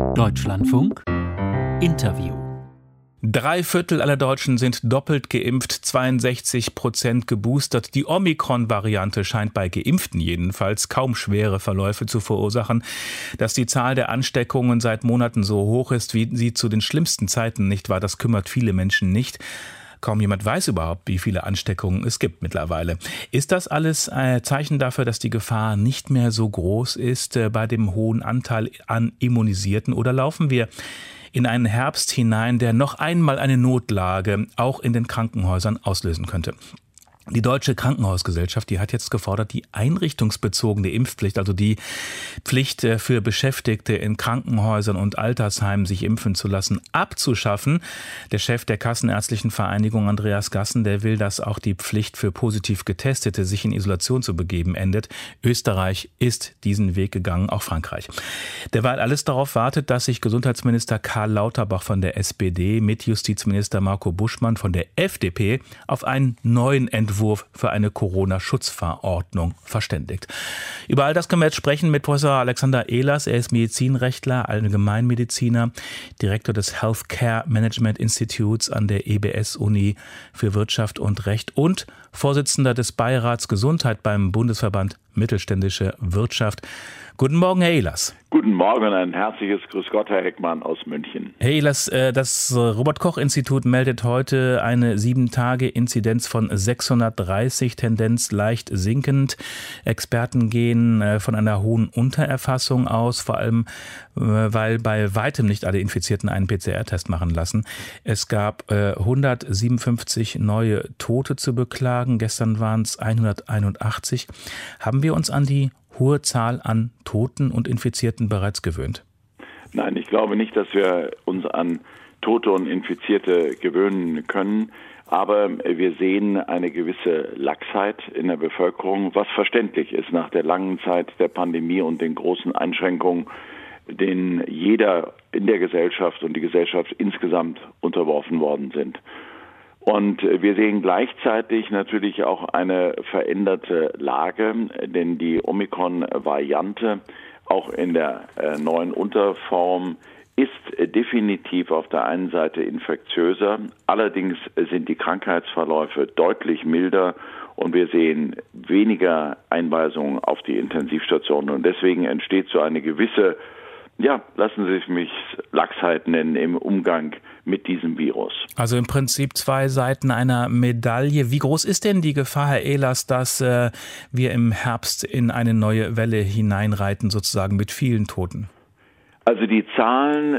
Deutschlandfunk Interview. 3/4 aller Deutschen sind doppelt geimpft, 62% geboostert. Die Omikron-Variante scheint bei Geimpften jedenfalls kaum schwere Verläufe zu verursachen. Dass die Zahl der Ansteckungen seit Monaten so hoch ist, wie sie zu den schlimmsten Zeiten nicht war, das kümmert viele Menschen nicht. Kaum jemand weiß überhaupt, wie viele Ansteckungen es gibt mittlerweile. Ist das alles ein Zeichen dafür, dass die Gefahr nicht mehr so groß ist bei dem hohen Anteil an Immunisierten? Oder laufen wir in einen Herbst hinein, der noch einmal eine Notlage auch in den Krankenhäusern auslösen könnte? Die Deutsche Krankenhausgesellschaft, die hat jetzt gefordert, die einrichtungsbezogene Impfpflicht, also die Pflicht für Beschäftigte in Krankenhäusern und Altersheimen, sich impfen zu lassen, abzuschaffen. Der Chef der Kassenärztlichen Vereinigung, Andreas Gassen, der will, dass auch die Pflicht für positiv Getestete, sich in Isolation zu begeben, endet. Österreich ist diesen Weg gegangen, auch Frankreich. Derweil alles darauf wartet, dass sich Gesundheitsminister Karl Lauterbach von der SPD mit Justizminister Marco Buschmann von der FDP auf einen neuen Entwurf für eine Corona-Schutzverordnung verständigt. Über all das können wir jetzt sprechen mit Professor Alexander Ehlers. Er ist Medizinrechtler, Allgemeinmediziner, Direktor des Healthcare Management Institutes an der EBS-Uni für Wirtschaft und Recht und Vorsitzender des Beirats Gesundheit beim Bundesverband Mittelständische Wirtschaft. Guten Morgen, Herr Ehlers. Guten Morgen, ein herzliches Grüß Gott, Herr Heckmann aus München. Herr Ehlers, das Robert-Koch-Institut meldet heute eine 7-Tage-Inzidenz von 630, Tendenz leicht sinkend. Experten gehen von einer hohen Untererfassung aus, vor allem, weil bei weitem nicht alle Infizierten einen PCR-Test machen lassen. Es gab 157 neue Tote zu beklagen, gestern waren es 181. Haben wir uns an die hohe Zahl an Toten und Infizierten bereits gewöhnt? Nein, ich glaube nicht, dass wir uns an Tote und Infizierte gewöhnen können. Aber wir sehen eine gewisse Laxheit in der Bevölkerung, was verständlich ist nach der langen Zeit der Pandemie und den großen Einschränkungen, denen jeder in der Gesellschaft und die Gesellschaft insgesamt unterworfen worden sind. Und wir sehen gleichzeitig natürlich auch eine veränderte Lage, denn die Omikron-Variante auch in der neuen Unterform ist definitiv auf der einen Seite infektiöser. Allerdings sind die Krankheitsverläufe deutlich milder und wir sehen weniger Einweisungen auf die Intensivstationen. Und deswegen entsteht so eine gewisse, lassen Sie mich Laxheit nennen, im Umgang mit diesem Virus. Also im Prinzip zwei Seiten einer Medaille. Wie groß ist denn die Gefahr, Herr Ehlers, dass wir im Herbst in eine neue Welle hineinreiten, sozusagen mit vielen Toten? Also die Zahlen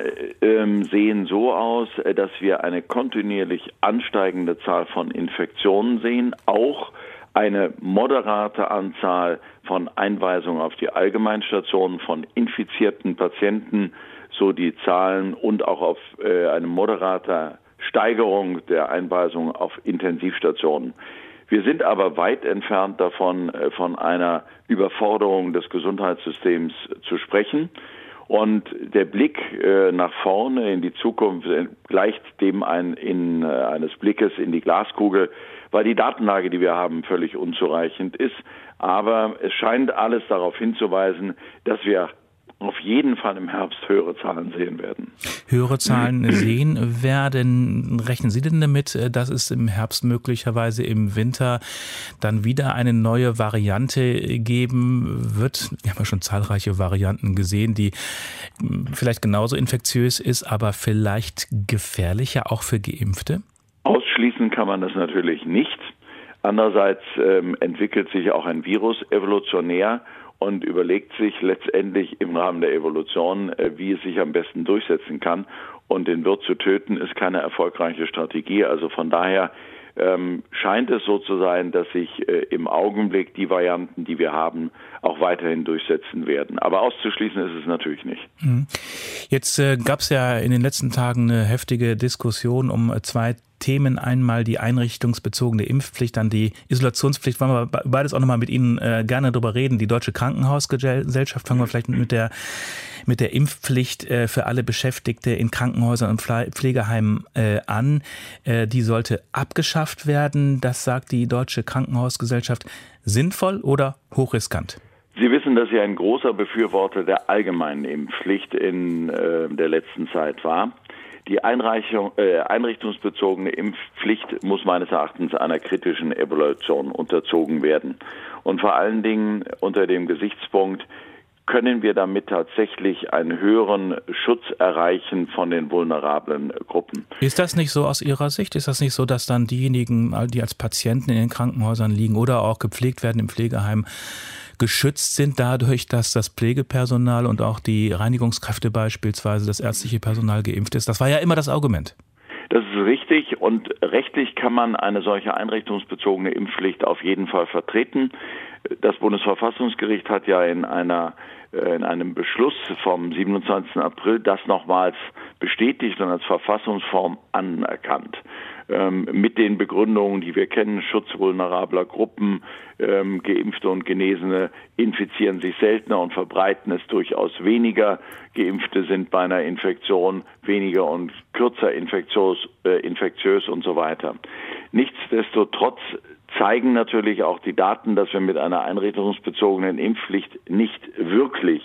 sehen so aus, dass wir eine kontinuierlich ansteigende Zahl von Infektionen sehen, auch eine moderate Anzahl von Einweisungen auf die Allgemeinstationen von infizierten Patienten, so die Zahlen, und auch auf eine moderate Steigerung der Einweisungen auf Intensivstationen. Wir sind aber weit entfernt davon, von einer Überforderung des Gesundheitssystems zu sprechen. Und der Blick nach vorne in die Zukunft gleicht dem eines Blickes in die Glaskugel, weil die Datenlage, die wir haben, völlig unzureichend ist. Aber es scheint alles darauf hinzuweisen, dass wir auf jeden Fall im Herbst höhere Zahlen sehen werden. Höhere Zahlen sehen werden. Rechnen Sie denn damit, dass es im Herbst möglicherweise im Winter dann wieder eine neue Variante geben wird? Wir haben ja schon zahlreiche Varianten gesehen, die vielleicht genauso infektiös ist, aber vielleicht gefährlicher auch für Geimpfte? Ausschließen kann man das natürlich nicht. Andererseits entwickelt sich auch ein Virus evolutionär und überlegt sich letztendlich im Rahmen der Evolution, wie es sich am besten durchsetzen kann. Und den Wirt zu töten, ist keine erfolgreiche Strategie. Also von daher scheint es so zu sein, dass sich im Augenblick die Varianten, die wir haben, auch weiterhin durchsetzen werden. Aber auszuschließen ist es natürlich nicht. Jetzt gab es ja in den letzten Tagen eine heftige Diskussion um zwei Themen. Einmal die einrichtungsbezogene Impfpflicht, dann die Isolationspflicht. Wollen wir beides auch nochmal mit Ihnen gerne darüber reden. Die Deutsche Krankenhausgesellschaft, fangen wir vielleicht mit der Impfpflicht für alle Beschäftigte in Krankenhäusern und Pflegeheimen an. Die sollte abgeschafft werden. Das sagt die Deutsche Krankenhausgesellschaft. Sinnvoll oder hochriskant? Sie wissen, dass ich ein großer Befürworter der allgemeinen Impfpflicht in der letzten Zeit war. Die einrichtungsbezogene Impfpflicht muss meines Erachtens einer kritischen Evaluation unterzogen werden. Und vor allen Dingen unter dem Gesichtspunkt, können wir damit tatsächlich einen höheren Schutz erreichen von den vulnerablen Gruppen. Ist das nicht so aus Ihrer Sicht? Ist das nicht so, dass dann diejenigen, die als Patienten in den Krankenhäusern liegen oder auch gepflegt werden im Pflegeheim, geschützt sind dadurch, dass das Pflegepersonal und auch die Reinigungskräfte beispielsweise, das ärztliche Personal geimpft ist? Das war ja immer das Argument. Das ist richtig und rechtlich kann man eine solche einrichtungsbezogene Impfpflicht auf jeden Fall vertreten. Das Bundesverfassungsgericht hat ja in einem Beschluss vom 27. April das nochmals bestätigt und als Verfassungsform anerkannt. Mit den Begründungen, die wir kennen, Schutz vulnerabler Gruppen, Geimpfte und Genesene infizieren sich seltener und verbreiten es durchaus weniger. Geimpfte sind bei einer Infektion weniger und kürzer infektiös und so weiter. Nichtsdestotrotz zeigen natürlich auch die Daten, dass wir mit einer einrichtungsbezogenen Impfpflicht nicht wirklich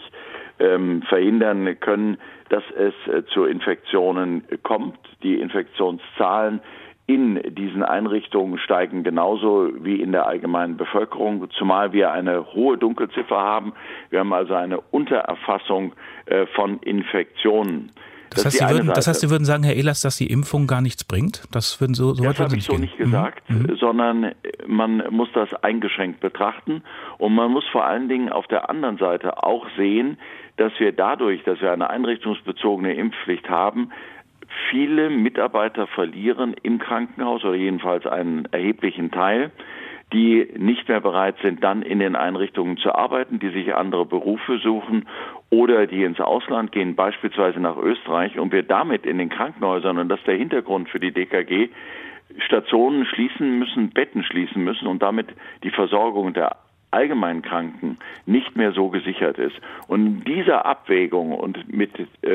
verhindern können, dass es zu Infektionen kommt. Die Infektionszahlen in diesen Einrichtungen steigen genauso wie in der allgemeinen Bevölkerung, zumal wir eine hohe Dunkelziffer haben. Wir haben also eine Untererfassung von Infektionen. Das heißt, Sie würden sagen, Herr Ehlers, dass die Impfung gar nichts bringt? Das habe ich so nicht gesagt, sondern man muss das eingeschränkt betrachten. Und man muss vor allen Dingen auf der anderen Seite auch sehen, dass wir dadurch, dass wir eine einrichtungsbezogene Impfpflicht haben, viele Mitarbeiter verlieren im Krankenhaus oder jedenfalls einen erheblichen Teil, die nicht mehr bereit sind, dann in den Einrichtungen zu arbeiten, die sich andere Berufe suchen oder die ins Ausland gehen, beispielsweise nach Österreich, und wir damit in den Krankenhäusern, und das ist der Hintergrund für die DKG, Stationen schließen müssen, Betten schließen müssen und damit die Versorgung der allgemeinen Kranken nicht mehr so gesichert ist. Und in dieser Abwägung und mit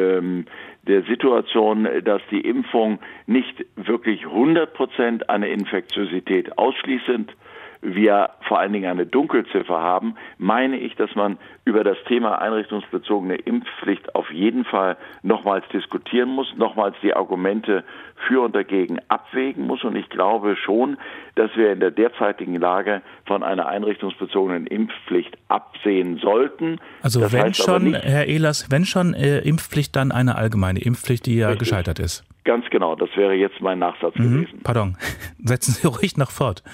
der Situation, dass die Impfung nicht wirklich 100% eine Infektiosität ausschließend, wir vor allen Dingen eine Dunkelziffer haben, meine ich, dass man über das Thema einrichtungsbezogene Impfpflicht auf jeden Fall nochmals diskutieren muss, nochmals die Argumente für und dagegen abwägen muss. Und ich glaube schon, dass wir in der derzeitigen Lage von einer einrichtungsbezogenen Impfpflicht absehen sollten. Also das wenn schon, nicht, Herr Ehlers, wenn schon Impfpflicht, dann eine allgemeine Impfpflicht, die ja richtig gescheitert ist. Ganz genau, das wäre jetzt mein Nachsatz gewesen. Pardon, setzen Sie ruhig noch fort.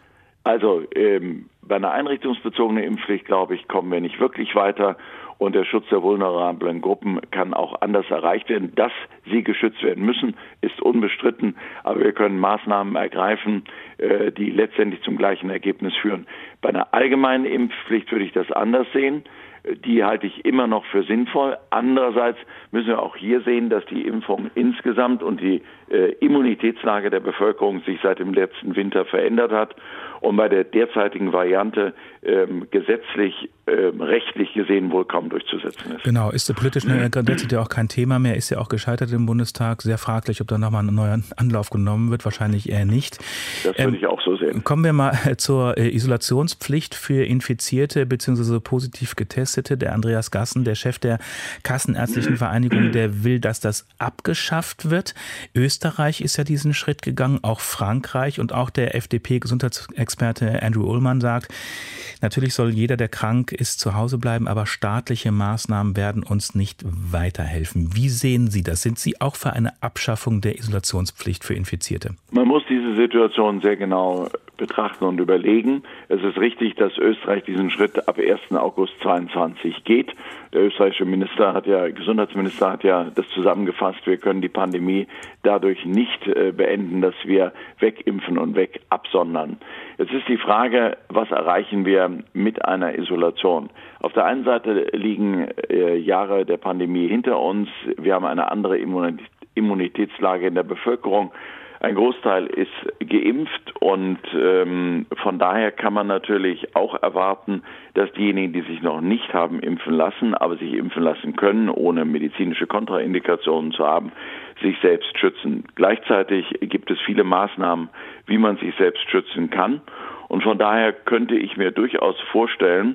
Also bei einer einrichtungsbezogenen Impfpflicht, glaube ich, kommen wir nicht wirklich weiter und der Schutz der vulnerablen Gruppen kann auch anders erreicht werden. Dass sie geschützt werden müssen, ist unbestritten, aber wir können Maßnahmen ergreifen, die letztendlich zum gleichen Ergebnis führen. Bei einer allgemeinen Impfpflicht würde ich das anders sehen. Die halte ich immer noch für sinnvoll. Andererseits müssen wir auch hier sehen, dass die Impfung insgesamt und die Immunitätslage der Bevölkerung sich seit dem letzten Winter verändert hat und bei der derzeitigen Variante gesetzlich, rechtlich gesehen wohl kaum durchzusetzen ist. Genau, ist politisch derzeit ja auch kein Thema mehr, ist ja auch gescheitert im Bundestag. Sehr fraglich, ob da nochmal ein neuer Anlauf genommen wird, wahrscheinlich eher nicht. Das würde ich auch so sehen. Kommen wir mal zur Isolationspflicht für Infizierte bzw. positiv Getestete. Der Andreas Gassen, der Chef der Kassenärztlichen Vereinigung, der will, dass das abgeschafft wird. Österreich ist ja diesen Schritt gegangen, auch Frankreich, und auch der FDP-Gesundheitsexperte Andrew Ullmann sagt, natürlich soll jeder, der krank ist, zu Hause bleiben, aber staatliche Maßnahmen werden uns nicht weiterhelfen. Wie sehen Sie das? Sind Sie auch für eine Abschaffung der Isolationspflicht für Infizierte? Man muss diese Situation sehr genau betrachten und überlegen. Es ist richtig, dass Österreich diesen Schritt ab 1. August 2022 geht. Der österreichische Gesundheitsminister hat ja das zusammengefasst. Wir können die Pandemie dadurch nicht beenden, dass wir wegimpfen und wegabsondern. Jetzt ist die Frage, was erreichen wir mit einer Isolation? Auf der einen Seite liegen Jahre der Pandemie hinter uns. Wir haben eine andere Immunitätslage in der Bevölkerung. Ein Großteil ist geimpft und von daher kann man natürlich auch erwarten, dass diejenigen, die sich noch nicht haben impfen lassen, aber sich impfen lassen können, ohne medizinische Kontraindikationen zu haben, sich selbst schützen. Gleichzeitig gibt es viele Maßnahmen, wie man sich selbst schützen kann. Und von daher könnte ich mir durchaus vorstellen,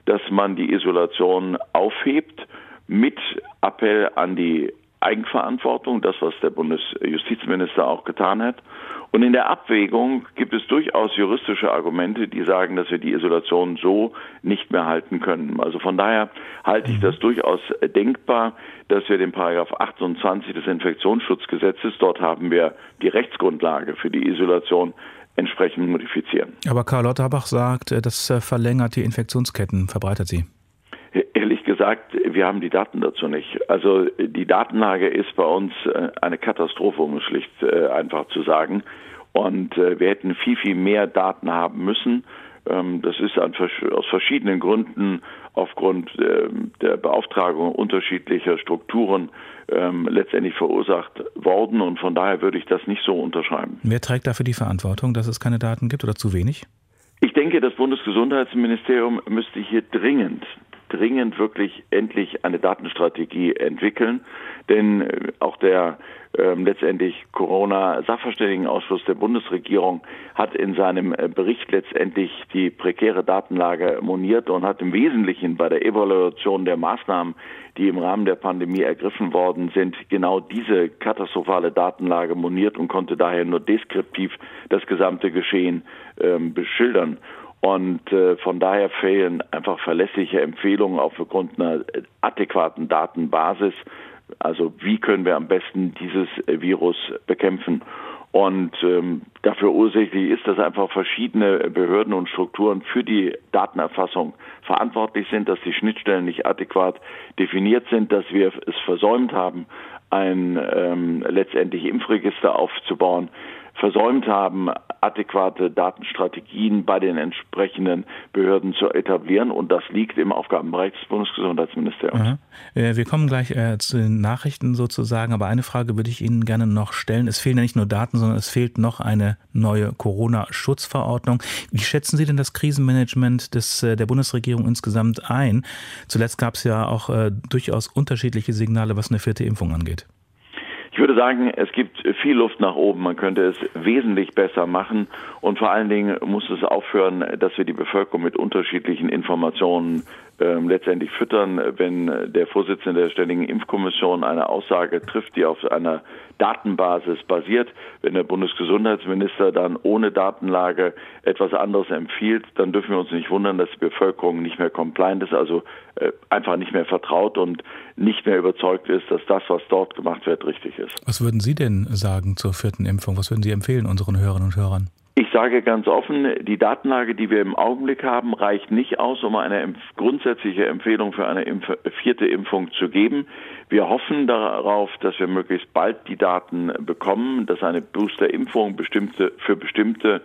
dass man die Isolation aufhebt mit Appell an die Eigenverantwortung, das, was der Bundesjustizminister auch getan hat. Und in der Abwägung gibt es durchaus juristische Argumente, die sagen, dass wir die Isolation so nicht mehr halten können. Also von daher halte ich das durchaus denkbar, dass wir den Paragraph 28 des Infektionsschutzgesetzes, dort haben wir die Rechtsgrundlage für die Isolation, entsprechend modifizieren. Aber Karl Lauterbach sagt, das verlängert die Infektionsketten, verbreitert sie. Ehrlich gesagt, wir haben die Daten dazu nicht. Also die Datenlage ist bei uns eine Katastrophe, um es schlicht einfach zu sagen. Und wir hätten viel, viel mehr Daten haben müssen. Das ist aus verschiedenen Gründen aufgrund der Beauftragung unterschiedlicher Strukturen letztendlich verursacht worden. Und von daher würde ich das nicht so unterschreiben. Wer trägt dafür die Verantwortung, dass es keine Daten gibt oder zu wenig? Ich denke, das Bundesgesundheitsministerium müsste hier dringend wirklich endlich eine Datenstrategie entwickeln, denn auch der letztendlich Corona-Sachverständigenausschuss der Bundesregierung hat in seinem Bericht letztendlich die prekäre Datenlage moniert und hat im Wesentlichen bei der Evaluation der Maßnahmen, die im Rahmen der Pandemie ergriffen worden sind, genau diese katastrophale Datenlage moniert und konnte daher nur deskriptiv das gesamte Geschehen beschildern. Und von daher fehlen einfach verlässliche Empfehlungen aufgrund einer adäquaten Datenbasis. Also wie können wir am besten dieses Virus bekämpfen? Und dafür ursächlich ist, dass einfach verschiedene Behörden und Strukturen für die Datenerfassung verantwortlich sind, dass die Schnittstellen nicht adäquat definiert sind, dass wir es versäumt haben, ein letztendlich Impfregister aufzubauen, versäumt haben, adäquate Datenstrategien bei den entsprechenden Behörden zu etablieren. Und das liegt im Aufgabenbereich des Bundesgesundheitsministeriums. Aha. Wir kommen gleich zu den Nachrichten sozusagen. Aber eine Frage würde ich Ihnen gerne noch stellen. Es fehlen ja nicht nur Daten, sondern es fehlt noch eine neue Corona-Schutzverordnung. Wie schätzen Sie denn das Krisenmanagement der Bundesregierung insgesamt ein? Zuletzt gab es ja auch durchaus unterschiedliche Signale, was eine 4. Impfung angeht. Ich würde sagen, es gibt viel Luft nach oben. Man könnte es wesentlich besser machen. Und vor allen Dingen muss es aufhören, dass wir die Bevölkerung mit unterschiedlichen Informationen letztendlich füttern. Wenn der Vorsitzende der Ständigen Impfkommission eine Aussage trifft, die auf einer Datenbasis basiert, wenn der Bundesgesundheitsminister dann ohne Datenlage etwas anderes empfiehlt, dann dürfen wir uns nicht wundern, dass die Bevölkerung nicht mehr compliant ist, also einfach nicht mehr vertraut und nicht mehr überzeugt ist, dass das, was dort gemacht wird, richtig ist. Was würden Sie denn sagen zur 4. Impfung? Was würden Sie empfehlen unseren Hörerinnen und Hörern? Ich sage ganz offen, die Datenlage, die wir im Augenblick haben, reicht nicht aus, um eine grundsätzliche Empfehlung für eine 4. Impfung zu geben. Wir hoffen darauf, dass wir möglichst bald die Daten bekommen, dass eine Boosterimpfung für bestimmte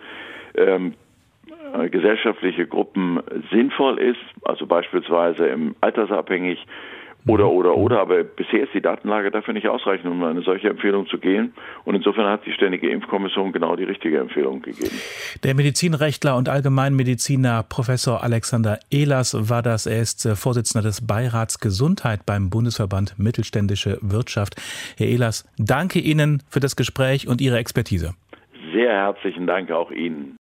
gesellschaftliche Gruppen sinnvoll ist, also beispielsweise altersabhängig oder. Aber bisher ist die Datenlage dafür nicht ausreichend, um eine solche Empfehlung zu gehen. Und insofern hat die Ständige Impfkommission genau die richtige Empfehlung gegeben. Der Medizinrechtler und Allgemeinmediziner Professor Alexander Ehlers war das. Er ist Vorsitzender des Beirats Gesundheit beim Bundesverband Mittelständische Wirtschaft. Herr Ehlers, danke Ihnen für das Gespräch und Ihre Expertise. Sehr herzlichen Dank auch Ihnen.